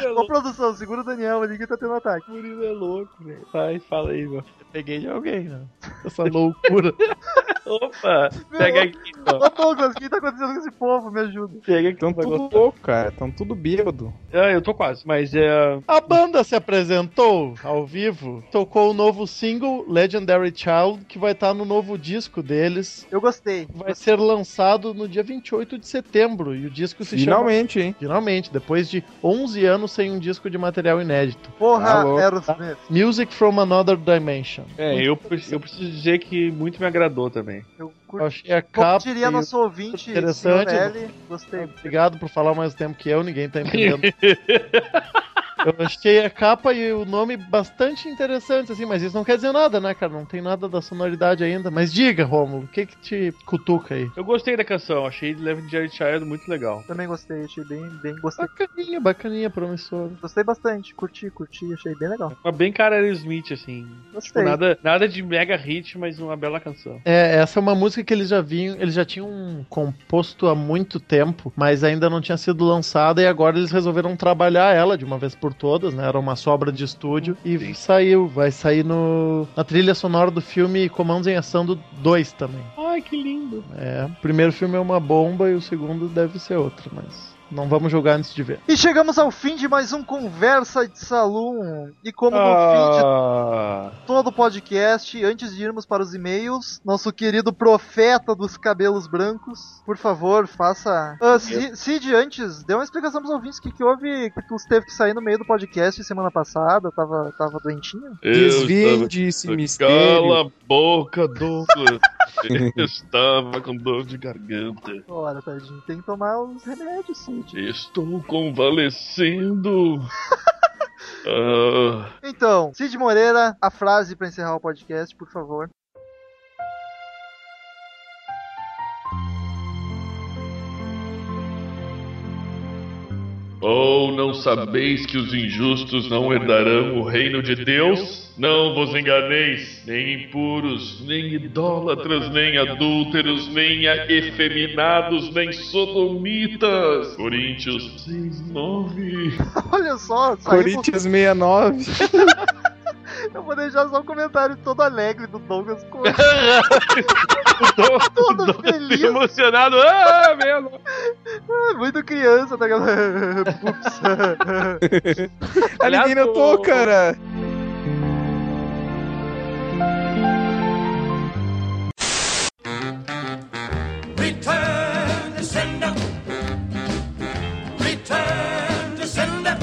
Murilo é Ô, louco, produção, segura o Daniel ali que tá tendo ataque. Murilo é louco, velho. Vai, fala aí, meu. Peguei de alguém, né? Essa loucura. Opa, pega aqui, ó. Ô, Douglas, o que tá acontecendo com esse povo? Me ajuda. Pega aqui. Tão vai tudo gostar. louco, cara. Tão tudo bêbado. Ah, eu tô quase, mas é... A banda se apresentou ao vivo, tocou o novo single Legendary Child, que vai estar no novo disco deles. Eu gostei. Vai ser lançado no dia vinte e oito de setembro e o disco se Finalmente, hein? chama... Finalmente, depois de onze anos sem um disco de material inédito. Porra, Alô. Aerosmith. Music from Another Dimension. É, eu, pre- eu preciso dizer que muito me agradou também. Eu Eu curti. achei a Como capa... diria e o- nosso ouvinte, interessante, senhor L, gostei. Obrigado por falar mais tempo que eu, ninguém tá entendendo. Eu achei a capa e o nome bastante interessantes, assim, mas isso não quer dizer nada, né, cara? Não tem nada da sonoridade ainda. Mas diga, Romulo, o que que te cutuca aí? Eu gostei da canção, achei Legendary Child muito legal. Também gostei, achei bem, bem, gostei. Bacaninha, bacaninha, promissor. Gostei bastante, curti, curti, achei bem legal. Uma bem cara Aerosmith, assim. Tipo, Gostei. nada, nada de mega hit, mas uma bela canção. É, essa é uma música que eles já vinham, eles já tinham composto há muito tempo, mas ainda não tinha sido lançada e agora eles resolveram trabalhar ela de uma vez por todas, né? Era uma sobra de estúdio e Sim. saiu, vai sair no na trilha sonora do filme Comandos em Ação do dois também. Ai, que lindo. É, o primeiro filme é uma bomba e o segundo deve ser outro, mas não vamos julgar antes de ver. E chegamos ao fim de mais um Conversa de Salão. E como no fim de Ah, todo o podcast, antes de irmos para os e-mails, nosso querido profeta dos cabelos brancos, por favor, faça... Ah, Ci- Cid, antes, dê uma explicação pros ouvintes o que, que houve, que tu teve que sair no meio do podcast semana passada, tava, tava doentinho? Desvende-se, mistério. Cala a boca, Douglas. Eu estava com dor de garganta. Ora, tadinho, tem que tomar os remédios, Cid. Estou convalescendo. Ah, Então, Cid Moreira, a frase pra encerrar o podcast, por favor. ou não sabeis que os injustos não herdarão o reino de Deus? Não vos enganeis, nem impuros, nem idólatras, nem adúlteros, nem efeminados, nem sodomitas. Coríntios seis, nove. Olha só, saímos... Corinthians sessenta e nove. Eu vou deixar só um comentário todo alegre do Douglas com Todo todo feliz. emocionado. Ah, mesmo. Muito criança, tá ligado? Ups. Ah, ninguém notou, cara. Return to sender. Return to sender.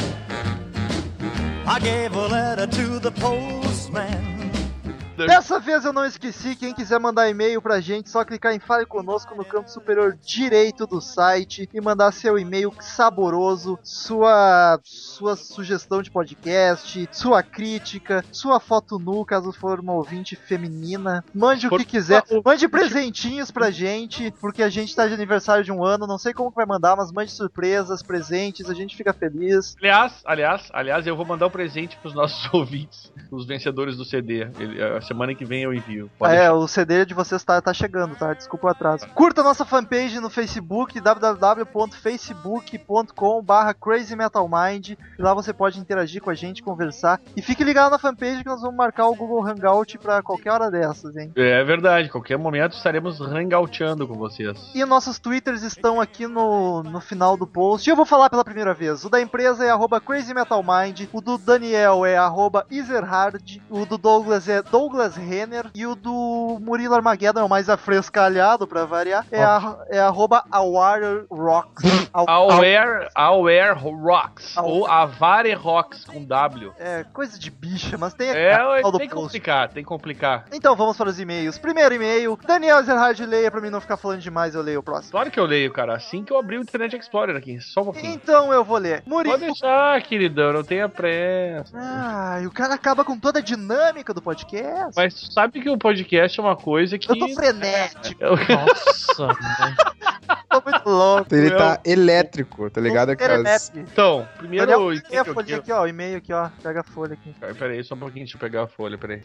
I gave a letter to the postman. Dessa vez eu não esqueci, quem quiser mandar e-mail pra gente, só clicar em Fale Conosco no canto superior direito do site e mandar seu e-mail saboroso, sua, sua sugestão de podcast, sua crítica, sua foto nu, caso for uma ouvinte feminina. Mande o que quiser, mande presentinhos pra gente, porque a gente tá de aniversário de um ano, não sei como que vai mandar, mas mande surpresas, presentes, a gente fica feliz. Aliás, aliás, aliás, eu vou mandar um presente pros nossos ouvintes, os vencedores do C D. Ele, a semana que vem eu envio. Pode É, o C D de vocês tá, tá chegando, tá? Desculpa o atraso. Curta nossa fanpage no Facebook, w w w ponto facebook ponto com barra crazy metal mind. E lá você pode interagir com a gente, conversar. E fique ligado na fanpage que nós vamos marcar o Google Hangout pra qualquer hora dessas, hein? É verdade, qualquer momento estaremos hangouteando com vocês. E nossos twitters estão aqui no, no final do post. E eu vou falar pela primeira vez. O da empresa é arroba crazy metal mind. O do Daniel é arroba Ezerhard. O do Douglas é Douglas Renner. E o do Murilo Armageddon é o mais afrescalhado, pra variar. É, a, é arroba Aware Rocks. Au- Aware, Aware Rocks. Au- Ou Avare Rocks com W. É, coisa de bicha, mas tem É, aqui no tem que post. complicar, tem que complicar. Então vamos para os e-mails. Primeiro e-mail, Daniel Ezerhard, leia pra mim não ficar falando demais, eu leio o próximo. Claro que eu leio, cara. Assim que eu abri o Internet Explorer aqui. Só um pouquinho. Então eu vou ler. Murilo. Pode deixar, queridão. Não tenha pressa. Ai, o cara acaba com toda a dinâmica do podcast. Mas tu sabe que o podcast é uma coisa que... Eu tô frenético, Eu- Nossa, mãe. tô muito louco. Ele Eu- tá elétrico, tá ligado? Tô Aquelas... frenético. Então, primeiro... Daniel, o pega a que eu folha quero- aqui, ó, o e-mail aqui, ó. Pega a folha aqui. Ai, Peraí, só um pouquinho, deixa eu pegar a folha, peraí.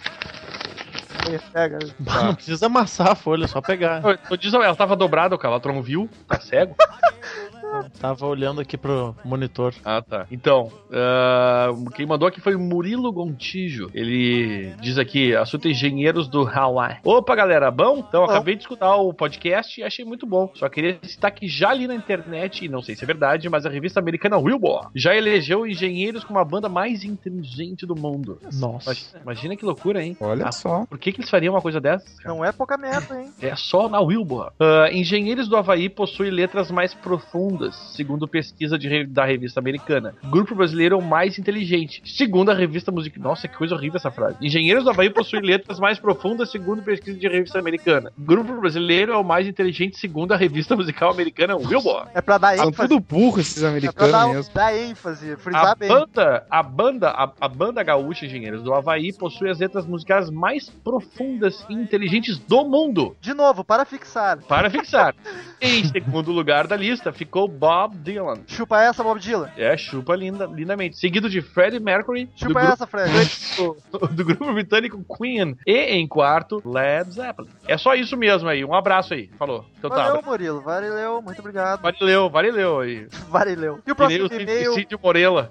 Aí, Pega. Não precisa amassar a folha, é só pegar. Ô, ô, diz, ela tava dobrada, o Calatron viu? Tá cego? Tava olhando aqui pro monitor. Ah, tá. Então, uh, quem mandou aqui foi o Murilo Gontijo. Ele diz aqui, assunto engenheiros do Hawaii. Opa, galera, bom? Então, Bom. acabei de escutar o podcast e achei muito bom. Só queria citar que já li na internet, e não sei se é verdade, mas a revista americana Billboard já elegeu engenheiros como a banda mais inteligente do mundo. Nossa. Imagina, imagina que loucura, hein? Olha Ah, só. Por que, que eles fariam uma coisa dessa? cara? Não é pouca merda, hein? É só na Billboard. Uh, engenheiros do Havaí possuem letras mais profundas, segundo pesquisa de re- da revista americana. Grupo brasileiro é o mais inteligente, segundo a revista musical. Nossa, que coisa horrível essa frase. Engenheiros do Havaí possuem letras mais profundas, segundo pesquisa de revista americana. Grupo brasileiro é o mais inteligente, segundo a revista musical americana Billboard. É pra dar São ênfase. tudo burro esses É pra americanos dar, mesmo. dar ênfase, frisar A bem. banda, a banda, a, a banda gaúcha Engenheiros do Havaí possui as letras musicais mais profundas e inteligentes do mundo. De novo, para fixar. Para fixar. Em segundo lugar da lista ficou Bob Dylan. Chupa essa, Bob Dylan. É, chupa linda, lindamente. Seguido de Freddie Mercury, do Chupa grupo, essa, Fred. do grupo britânico Queen. E em quarto, Led Zeppelin. É só isso mesmo aí. Um abraço aí. Falou. Então Valeu, tá. Murilo. Valeu, muito obrigado. Valeu, valeu aí. Valeu. E o Que nem próximo o e-mail, Cid Morela.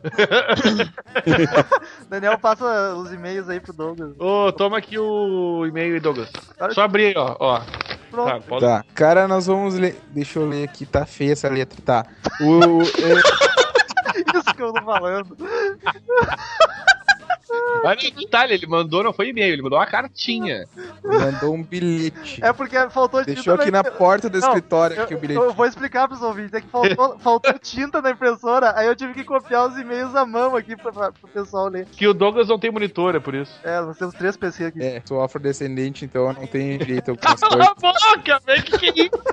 Daniel passa os e-mails aí pro Douglas. Ô, toma aqui o e-mail aí, Douglas. Olha- Só abrir aí, ó. ó. Pronto. Tá, pode... Tá, cara, nós vamos ler. Deixa eu ler aqui, tá feia essa letra. Tá. O, é, Isso que eu tô falando. Mas no detalhe, ele mandou, não foi e-mail, ele mandou uma cartinha. mandou um bilhete. É porque faltou tinta Deixou aqui na impre- porta do Não, escritório Eu, aqui o bilhete. eu vou explicar pros ouvintes, é que faltou, faltou tinta na impressora, aí eu tive que copiar os e-mails à mão aqui pra, pra, pro pessoal ler. Que o Douglas não tem monitor, é por isso. É, nós temos três P C aqui. É, sou afrodescendente, então eu não tenho direito a algumas Cala a coisas. boca, velho, que que é isso?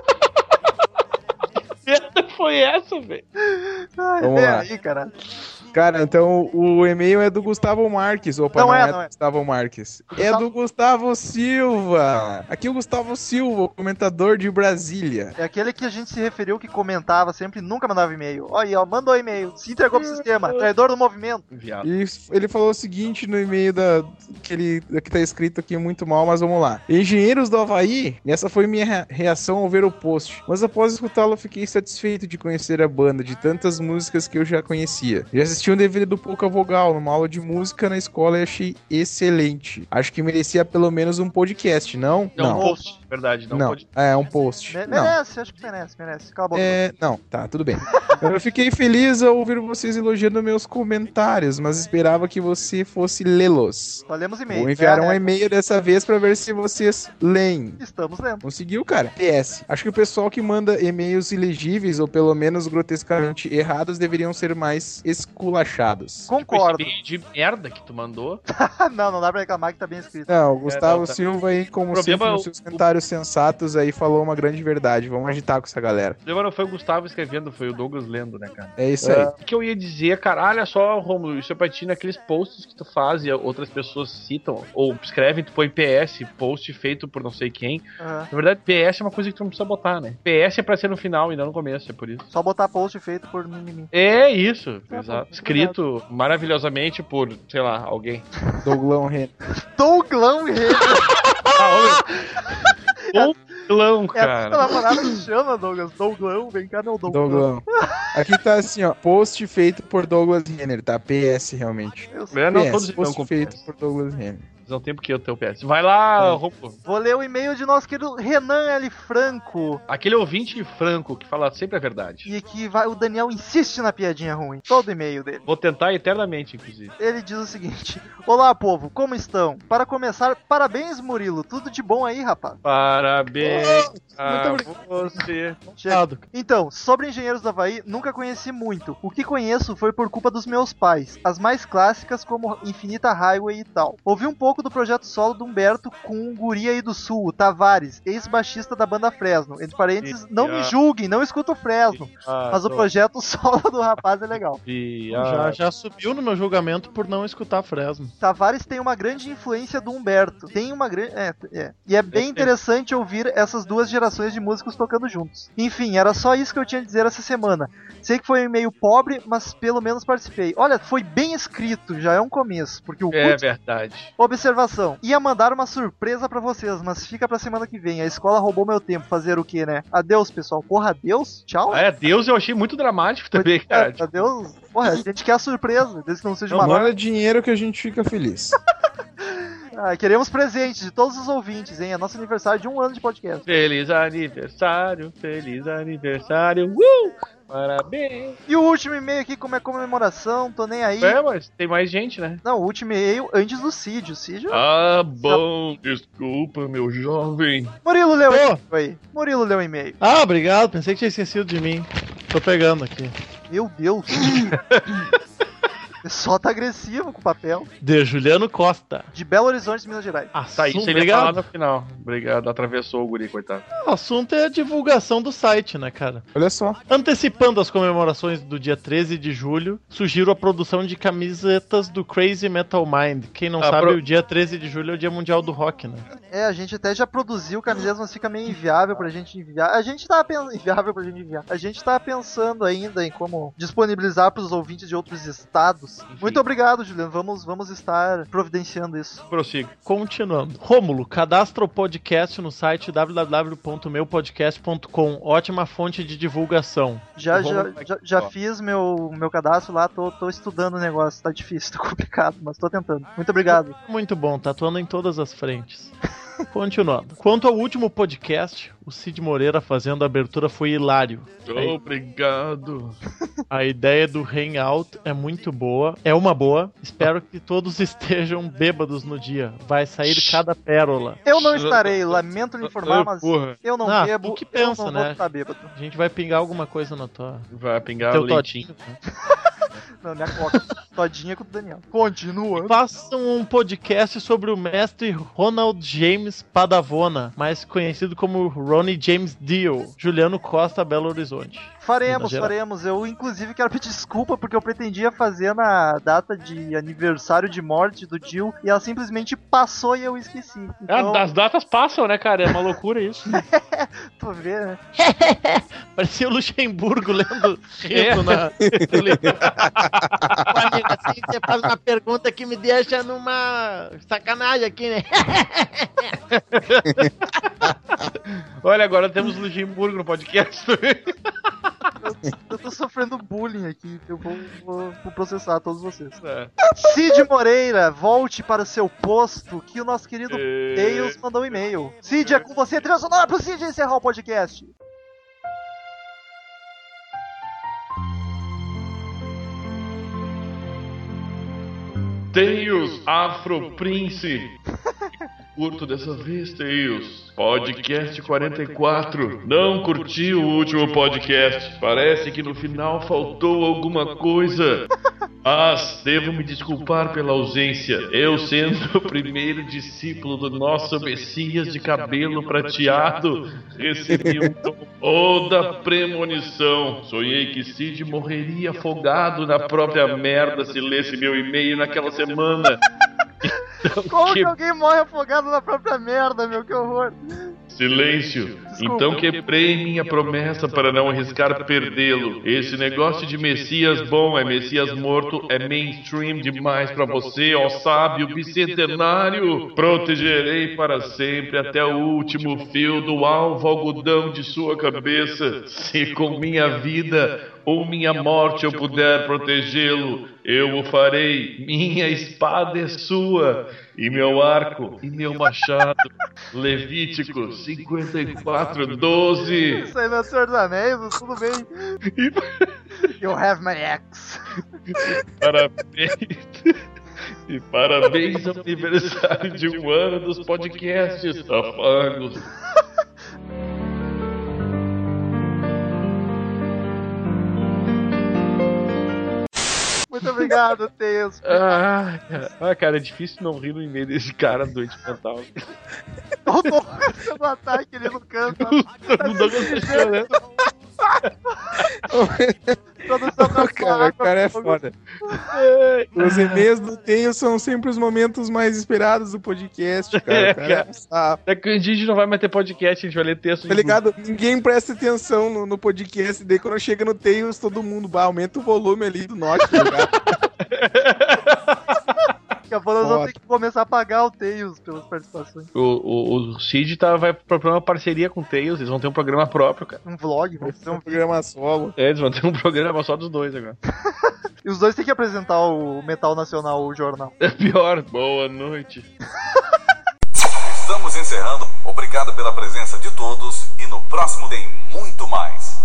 Que merda foi essa, velho? Ai, Vamos vem lá. aí, cara. Cara, então o e-mail é do Gustavo Marques. Opa, Não não, é, é, não do é. Gustavo Marques. É Gustavo- do Gustavo Silva. Aqui o Gustavo Silva, o comentador de Brasília. É aquele que a gente se referiu que comentava sempre e nunca mandava e-mail. Olha aí, ó, mandou e-mail, se entregou pro sistema, traidor do movimento. Viado. E ele falou o seguinte no e-mail da, que, ele, que tá escrito aqui muito mal, mas vamos lá. Engenheiros do Havaí, essa foi minha rea- reação ao ver o post. Mas após escutá-lo, fiquei satisfeito de conhecer a banda, de tantas músicas que eu já conhecia. Já assisti um D V D do Pouca Vogal, numa aula de música na escola e achei excelente. Acho que merecia pelo menos um podcast, não? Não, Não. post, verdade, não, Não, pode. é um post. Me- Não. merece, acho que merece, merece. Cala a boca. É, não, tá, tudo bem. Eu fiquei feliz ao ouvir vocês elogiando meus comentários, mas esperava que você fosse lê-los. Só lemos e-mail. Vou enviar É, um é. e-mail dessa vez pra ver se vocês leem. Estamos lendo. Conseguiu, cara? P S. Acho que o pessoal que manda e-mails ilegíveis ou pelo menos grotescamente errados deveriam ser mais esculachados. Concordo. Esse e-mail de merda que tu mandou. não, não dá pra reclamar que tá bem escrito. Não, o Gustavo É, não, tá. Silva aí, como O problema sempre, é o- nos seus comentários sensatos aí, falou uma grande verdade. Vamos agitar com essa galera. O problema não foi o Gustavo escrevendo, foi o Douglas lendo, né, cara? É isso aí. É, o que eu ia dizer, cara, olha só, Romulo, isso é pra ti naqueles posts que tu faz e outras pessoas citam, ou escrevem, tu põe P S, post feito por não sei quem. Aham. Na verdade, P S é uma coisa que tu não precisa botar, né? P S é pra ser no final e não no começo, é por isso. Só botar post feito por mimimi. É isso, Tá bom, exato. Escrito maravilhosamente por, sei lá, alguém. Douglão Ren. Douglão Rei. Douglão, É a cara. namorada que chama, Douglas. Douglão, vem cá, meu Douglão. Douglão. Aqui tá assim, ó. Post feito por Douglas Renner, tá? P S realmente. Eu sei. É, não, P S, todos estão post com feito P S. por Douglas Renner. Não tem porque eu ter o P S. Vai lá, Romulo. Vou ler o e-mail de nosso querido Renan L. Franco. Aquele ouvinte franco que fala sempre a verdade. E que vai, o Daniel insiste na piadinha ruim. Todo e-mail dele. Vou tentar eternamente, inclusive. Ele diz o seguinte: Olá, povo, como estão? Para começar, parabéns, Murilo. Tudo de bom aí, rapaz. Parabéns a muito você. Chega. Então, sobre Engenheiros do Havaí, nunca conheci muito. O que conheço foi por culpa dos meus pais. As mais clássicas, como Infinita Highway e tal. Ouvi um pouco do projeto solo do Humberto com um guri aí do sul, o Tavares, ex-baixista da banda Fresno. Entre parênteses, não me julguem, não escuto o Fresno. Mas o projeto solo do rapaz é legal. Já, já subiu no meu julgamento por não escutar Fresno. Tavares tem uma grande influência do Humberto. Tem uma grande. É, é. E é bem interessante ouvir essas duas gerações de músicos tocando juntos. Enfim, era só isso que eu tinha a dizer essa semana. Sei que foi meio pobre, mas pelo menos participei. Olha, foi bem escrito, já é um começo. Porque o É Kurt verdade. observou Observação. Ia mandar uma surpresa pra vocês, mas fica pra semana que vem. A escola roubou meu tempo. Fazer o quê, né? Adeus, pessoal. Porra, adeus. Tchau. É, Deus eu achei muito dramático também, cara. É, adeus. Porra, a gente quer a surpresa, desde que não seja Não uma manda dinheiro que a gente fica feliz. Ah, queremos presentes de todos os ouvintes, hein? É nosso aniversário de um ano de podcast. Feliz aniversário, feliz aniversário. Uh! Parabéns. E o último e-mail aqui, como é comemoração, tô nem aí. É, mas tem mais gente, né? Não, o último e-mail antes do Cid. O Cid. Ah, bom. Desculpa, meu jovem. Murilo leu Ô. e-mail aí. Murilo leu e-mail. Ah, obrigado. Pensei que tinha esquecido de mim. Tô pegando aqui. Meu Deus. Só tá agressivo com o papel. De Juliano Costa. De Belo Horizonte, Minas Gerais. Tá, isso Assunto, ele ia falar obrigado. no final. Obrigado, atravessou o guri, coitado. O assunto é a divulgação do site, né, cara? Olha só. Antecipando as comemorações do dia treze de julho, sugiro a produção de camisetas do Crazy Metal Mind. Quem não Ah, sabe, pro- o dia treze de julho é o Dia Mundial do Rock, né? É, a gente até já produziu camisetas, mas fica meio inviável pra gente enviar. A gente tá pensando. Inviável pra gente enviar. A gente tá pensando ainda em como disponibilizar pros ouvintes de outros estados. Enfim. Muito obrigado, Juliano. Vamos, vamos estar providenciando isso. Prossiga. Continuando. Rômulo, cadastra o podcast no site w w w ponto meu podcast ponto com. Ótima fonte de divulgação. Já, O já, Romulo vai já, já ó. fiz meu, meu cadastro lá, tô, tô estudando o negócio. Tá difícil, tá complicado, mas tô tentando. Muito obrigado. Muito bom, tá atuando em todas as frentes. Continuando. Quanto ao último podcast, o Cid Moreira fazendo a abertura foi hilário. Obrigado. A ideia do Hangout é muito boa, é uma boa. Espero que todos estejam bêbados no dia. Vai sair cada pérola. Eu não estarei, lamento lhe informar, mas Porra. eu não Ah, bebo, tu que pensa, eu não né? vou estar bêbado. A gente vai pingar alguma coisa na tua... Vai pingar teu o leitinho. todinho, né? Não, minha coca. Todinha com o Daniel. Continuando. Façam um podcast sobre o mestre Ronald James Padavona, mais conhecido como Ronnie James Dio, Juliano Costa, Belo Horizonte. Faremos, Minas Gerais. faremos. Eu, inclusive, quero pedir desculpa porque eu pretendia fazer na data de aniversário de morte do Jill e ela simplesmente passou e eu esqueci. Então, Ah, as datas passam, né, cara? É uma loucura isso. tu vê, né? Parecia o Luxemburgo lendo, rindo na... Amigo, assim você faz uma pergunta que me deixa numa sacanagem aqui, né? Olha, agora temos Luxemburgo no podcast também. Eu tô sofrendo bullying aqui. Eu vou, vou- vou processar todos vocês. É. Cid Moreira, volte para o seu posto que o nosso querido É. Tails mandou um e-mail. Cid, é com você. Trilha sonora pro Cid encerrar o podcast. Tails Afro Prince. Curto dessa vez, Tails. Podcast quarenta e quatro. Não curti o último podcast. Parece que no final faltou alguma coisa. Mas devo me desculpar pela ausência. Eu, sendo o primeiro discípulo do nosso Messias de cabelo prateado, recebi um dom ou da premonição. Sonhei que Cid morreria afogado na própria merda se lesse meu e-mail naquela semana. Então, Como que que alguém morre afogado na própria merda, meu? Que horror. silêncio. Desculpa. Então quebrei minha promessa para não arriscar perdê-lo. Esse negócio de Messias bom é Messias morto é mainstream demais pra você, ó sábio bicentenário. Protegerei para sempre até o último fio do alvo algodão de sua cabeça. Se com minha vida ou minha morte eu puder protegê-lo, eu o farei. Minha espada é sua, e meu arco, e meu machado. Levítico cinquenta e quatro, doze. Isso aí não é Senhor dos Anéis, mas tudo bem. You have my axe. Parabéns. E parabéns ao aniversário de um ano dos podcasts, safangos. Muito obrigado, Tails. Ah, cara. Ah, cara, é difícil não rir no e-mail desse cara doente mental. Eu tô fazendo ataque ali no canto. Não dá pra né? Produção tá com Cara, o água, cara é fogo. foda. Os e-mails do Tails são sempre os momentos mais esperados do podcast, cara. É, O cara é um sapo. É que a gente não vai mais ter podcast, a gente vai ler texto. Tá ligado? Ninguém presta atenção no, no podcast, daí quando chega no Tails, todo mundo bah, aumenta o volume ali do Note, tá ligado? Daqui a pouco nós vamos ter que começar a pagar o Tails pelas participações. O, o, o Cid tá, vai propor uma parceria com o Tails, eles vão ter um programa próprio, cara. Um vlog, vamos fazer um vídeo. programa solo. É, eles vão ter um programa só dos dois agora. E os dois têm que apresentar o Metal Nacional, o jornal. É pior. Boa noite. Estamos encerrando. Obrigado pela presença de todos e no próximo tem muito mais.